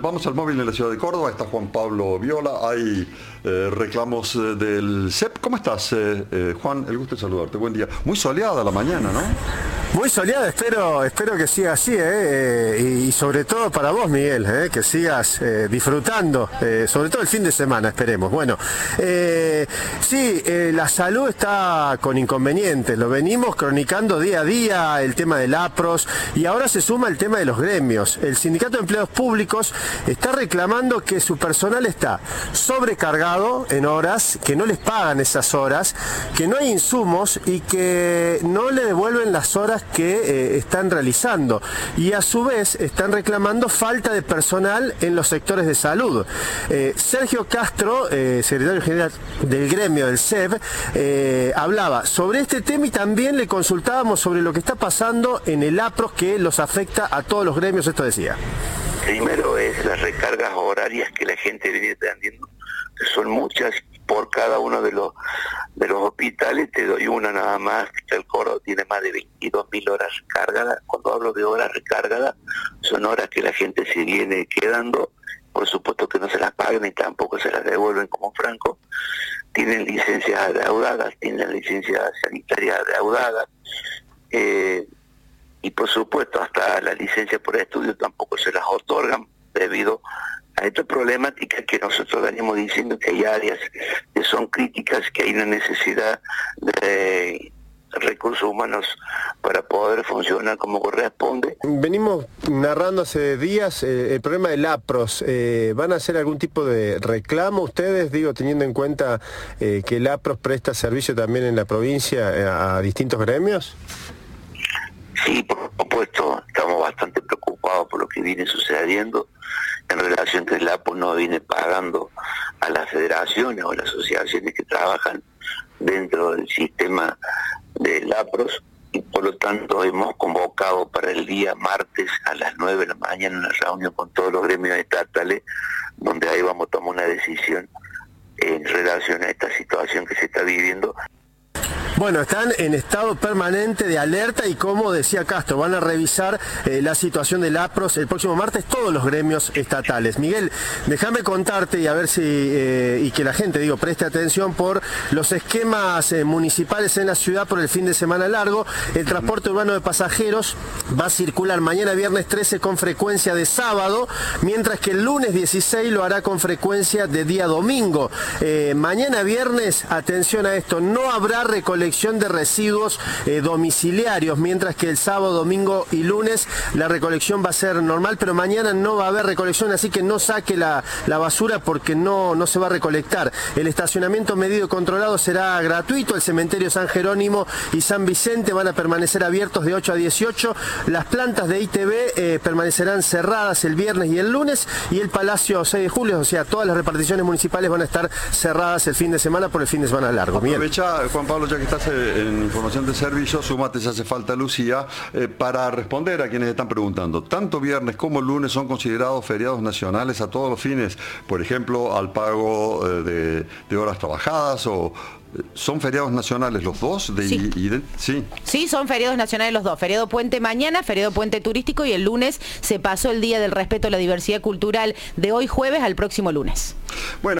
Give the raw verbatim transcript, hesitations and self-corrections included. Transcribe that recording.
vamos al móvil en la ciudad de Córdoba, está Juan Pablo Viola, hay eh, reclamos eh, del C E P. ¿Cómo estás, eh, eh, Juan? El gusto de saludarte, buen día. Muy soleada la mañana, ¿no? Muy soleada, espero, espero que siga así, ¿eh? Eh, y, y sobre todo para vos, Miguel, ¿eh? Que sigas eh, disfrutando, eh, sobre todo el fin de semana, esperemos. Bueno, eh, sí, eh, la salud está con inconvenientes, lo venimos cronicando día a día, el tema del APROS, y ahora se suma el tema de los gremios. El Sindicato de Empleados Públicos está reclamando que su personal está sobrecargado en horas, que no les pagan esas horas, que no hay insumos y que no le devuelven las horas que eh, están realizando, y a su vez están reclamando falta de personal en los sectores de salud. Eh, Sergio Castro, eh, secretario general del gremio del C E P, eh, hablaba sobre este tema y también le consultábamos sobre lo que está pasando en el APROS, que los afecta a todos los gremios. Esto decía. Primero es las recargas horarias que la gente viene teniendo, que son muchas por cada uno de los de los hospitales. Te doy una nada más, que el Córdoba tiene más de veintidós mil horas recargadas. Cuando hablo de horas recargadas, son horas que la gente se viene quedando, por supuesto que no se las pagan y tampoco se las devuelven como franco. Tienen licencias adeudadas, tienen licencias sanitarias adeudadas, eh, y por supuesto hasta la licencia por estudio tampoco se las otorgan debido a esta problemática que nosotros venimos diciendo, que hay áreas que son críticas, que hay una necesidad de recursos humanos para poder funcionar como corresponde. Venimos narrando hace días eh, el problema del APROS. Eh, ¿Van a hacer algún tipo de reclamo ustedes, digo, teniendo en cuenta eh, que el APROS presta servicio también en la provincia eh, a distintos gremios? Sí, por supuesto, estamos bastante preocupados por lo que viene sucediendo en relación que el APROS no viene pagando a las federaciones o las asociaciones que trabajan dentro del sistema del APROS, y por lo tanto hemos convocado para el día martes a las nueve de la mañana una reunión con todos los gremios estatales, donde ahí vamos a tomar una decisión en relación a esta situación que se está viviendo. Bueno, están en estado permanente de alerta y, como decía Castro, van a revisar eh, la situación del APROS el próximo martes, todos los gremios estatales. Miguel, déjame contarte y a ver si, eh, y que la gente, digo, preste atención por los esquemas eh, municipales en la ciudad por el fin de semana largo. El transporte urbano de pasajeros va a circular mañana viernes trece con frecuencia de sábado, mientras que el lunes dieciséis lo hará con frecuencia de día domingo. Eh, mañana viernes, atención a esto, no habrá recolección de residuos eh, domiciliarios, mientras que el sábado, domingo y lunes la recolección va a ser normal, pero mañana no va a haber recolección, así que no saque la, la basura porque no, no se va a recolectar. El estacionamiento medido y controlado será gratuito, el cementerio San Jerónimo y San Vicente van a permanecer abiertos de ocho a dieciocho, las plantas de I T V eh, permanecerán cerradas el viernes y el lunes, y el Palacio seis de julio, o sea, todas las reparticiones municipales van a estar cerradas el fin de semana por el fin de semana largo. Aprovecha, Juan Pablo, ya que estás en información de servicio, súmate si hace falta, Lucía, eh, para responder a quienes están preguntando. Tanto viernes como lunes son considerados feriados nacionales a todos los fines, por ejemplo, al pago eh, de, de horas trabajadas, o ¿son feriados nacionales los dos? De, sí. Y de, sí. Sí, son feriados nacionales los dos. Feriado puente mañana, feriado puente turístico, y el lunes se pasó el Día del Respeto a la Diversidad Cultural de hoy jueves al próximo lunes. Bueno.